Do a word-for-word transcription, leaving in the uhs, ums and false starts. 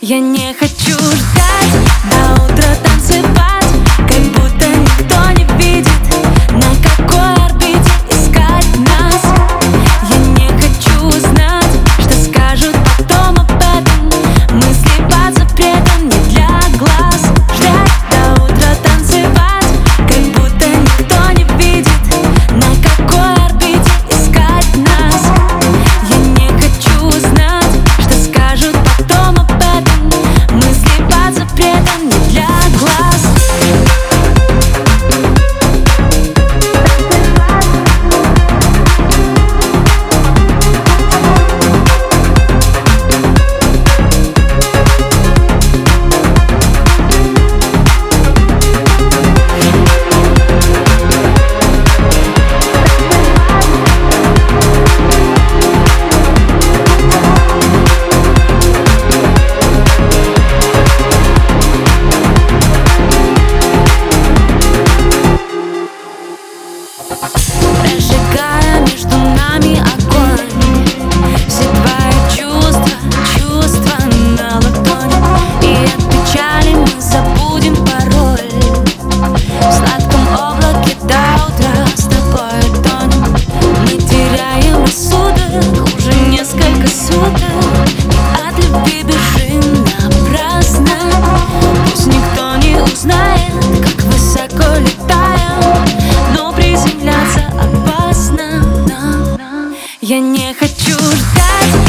Я не хочу ждать до утра, танцевать, как будто никто не видит, на какой орбите искать нас. Я не хочу знать, что скажут потом об этом. Мысли под запретом не для глаз. Ждать до утра, танцевать, как будто никто не видит, на какой орбите искать нас. Я не хочу знать, что скажут потом об этом. Мысли под запретом не для глаз. Прожигая между нами огонь, все твои чувства, чувства на ладони. И от печали мы забудем пароль. В сладком облаке до утра с тобой тонем. Мы теряем рассудок уже несколько суток, и от любви бежим напрасно. Пусть никто не узнает, как высоко летаем, но приземляться опасно. Я не хочу ждать